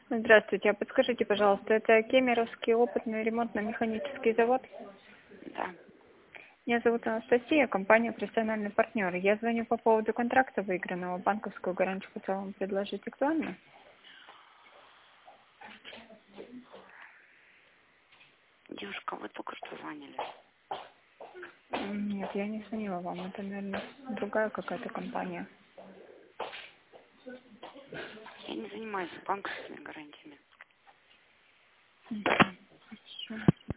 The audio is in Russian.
Здравствуйте, а подскажите, пожалуйста, это Кемеровский опытный ремонтно-механический завод? Да. Меня зовут Анастасия, компания «Профессиональный партнер». Я звоню по поводу контракта выигранного. Банковскую гарантию хотела вам предложить. Актуально? Девушка, вы только что звонили. Нет, я не звонила вам. Это, наверное, другая какая-то компания. Я не занимаюсь банковскими гарантиями. Мгм. Хорошо.